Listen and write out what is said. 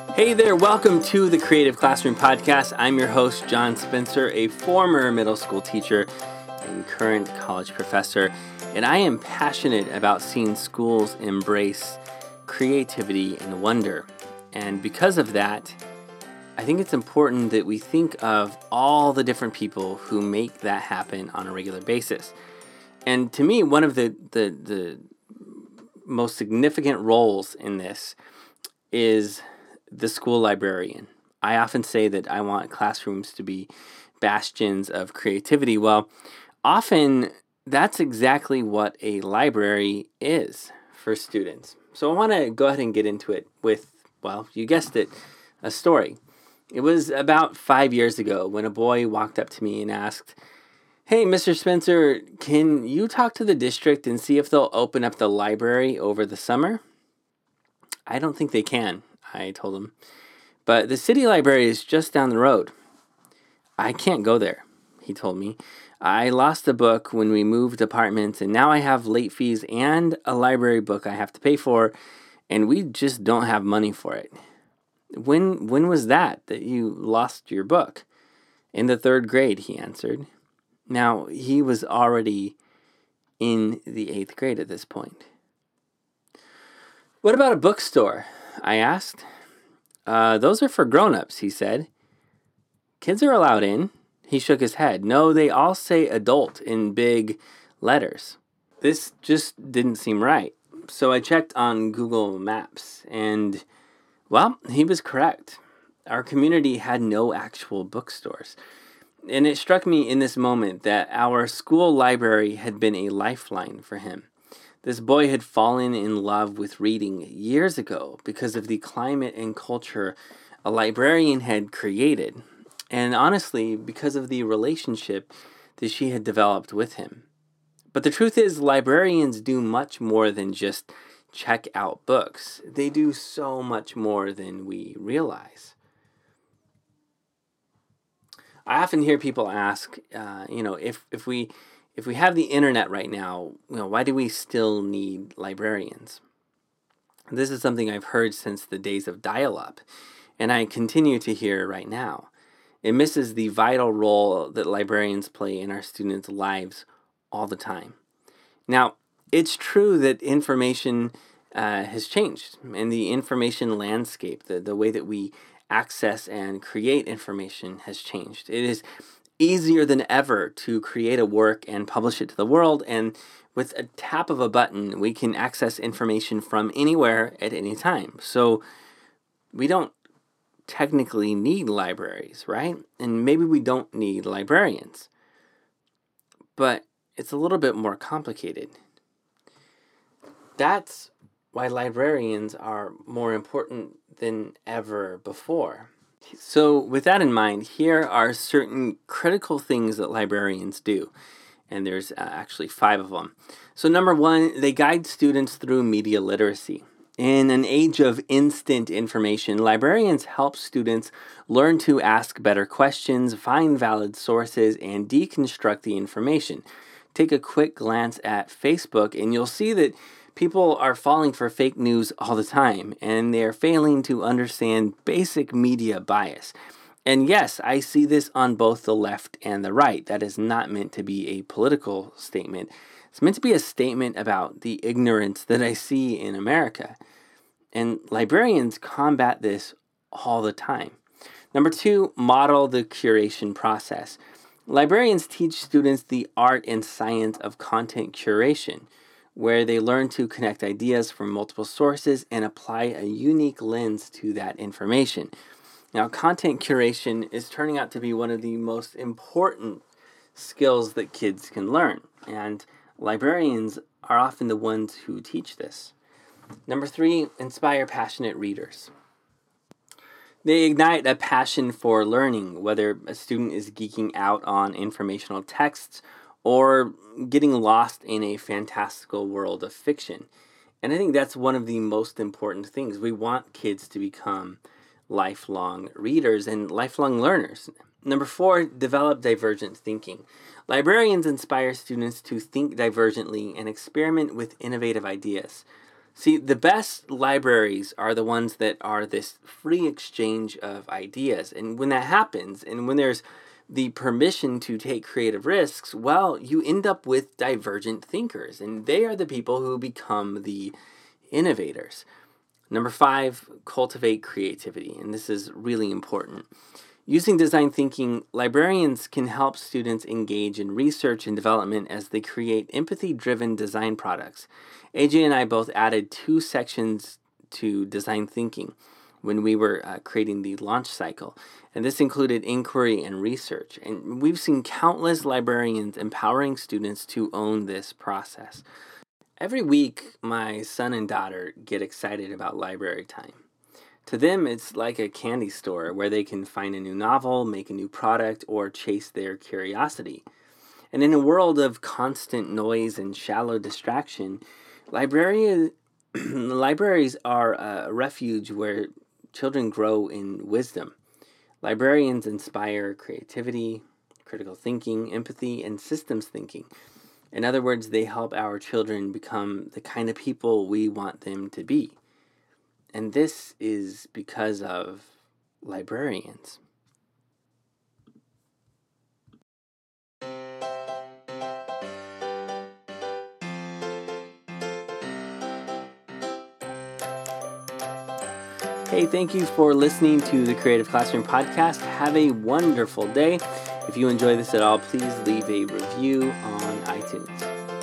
Hey there, welcome to the Creative Classroom Podcast. I'm your host, John Spencer, a former middle school teacher and current college professor, and I am passionate about seeing schools embrace creativity and wonder. And because of that, I think it's important that we think of all the different people who make that happen on a regular basis. And to me, one of the most significant roles in this is the school librarian. I often say that I want classrooms to be bastions of creativity. Well, often that's exactly what a library is for students. So I want to go ahead and get into it with, well, you guessed it, a story. It was about 5 years ago when a boy walked up to me and asked, "Hey, Mr. Spencer, can you talk to the district and see if they'll open up the library over the summer?" "I don't think they can," I told him, "but the city library is just down the road." "I can't go there," he told me. "I lost a book when we moved apartments, and now I have late fees and a library book I have to pay for, and we just don't have money for it." When was that you lost your book?" "In the third grade," he answered. Now, he was already in the 8th grade at this point. "What about a bookstore?" I asked. Those are for grown-ups," he said. "Kids are allowed in." He shook his head. "No, they all say adult in big letters." This just didn't seem right. So I checked on Google Maps and, well, he was correct. Our community had no actual bookstores. And it struck me in this moment that our school library had been a lifeline for him. This boy had fallen in love with reading years ago because of the climate and culture a librarian had created, and honestly, because of the relationship that she had developed with him. But the truth is, librarians do much more than just check out books. They do so much more than we realize. I often hear people ask, if we have the internet right now, why do we still need librarians? This is something I've heard since the days of dial-up, and I continue to hear right now. It misses the vital role that librarians play in our students' lives all the time. Now, it's true that information has changed, and the information landscape, the way that we access and create information has changed. It is easier than ever to create a work and publish it to the world, and with a tap of a button, we can access information from anywhere at any time. So we don't technically need libraries, right? And maybe we don't need librarians. But it's a little bit more complicated. That's why librarians are more important than ever before. So with that in mind, here are certain critical things that librarians do. And there's actually 5 of them. So number 1, they guide students through media literacy. In an age of instant information, librarians help students learn to ask better questions, find valid sources, and deconstruct the information. Take a quick glance at Facebook, and you'll see that people are falling for fake news all the time, and they're failing to understand basic media bias. And yes, I see this on both the left and the right. That is not meant to be a political statement. It's meant to be a statement about the ignorance that I see in America. And librarians combat this all the time. Number 2, model the curation process. Librarians teach students the art and science of content curation, where they learn to connect ideas from multiple sources and apply a unique lens to that information. Now, content curation is turning out to be one of the most important skills that kids can learn, and librarians are often the ones who teach this. Number 3, inspire passionate readers. They ignite a passion for learning, whether a student is geeking out on informational texts or getting lost in a fantastical world of fiction. And I think that's one of the most important things. We want kids to become lifelong readers and lifelong learners. Number 4, develop divergent thinking. Librarians inspire students to think divergently and experiment with innovative ideas. See, the best libraries are the ones that are this free exchange of ideas. And when that happens, and when there's the permission to take creative risks, well, you end up with divergent thinkers, and they are the people who become the innovators. Number 5, cultivate creativity, and this is really important. Using design thinking, librarians can help students engage in research and development as they create empathy-driven design products. AJ and I both added 2 sections to design thinking when we were creating the launch cycle, and this included inquiry and research. And we've seen countless librarians empowering students to own this process. Every week, my son and daughter get excited about library time. To them, it's like a candy store where they can find a new novel, make a new product, or chase their curiosity. And in a world of constant noise and shallow distraction, libraries are a refuge where children grow in wisdom. Librarians inspire creativity, critical thinking, empathy, and systems thinking. In other words, they help our children become the kind of people we want them to be. And this is because of librarians. Hey, thank you for listening to the Creative Classroom Podcast. Have a wonderful day. If you enjoy this at all, please leave a review on iTunes.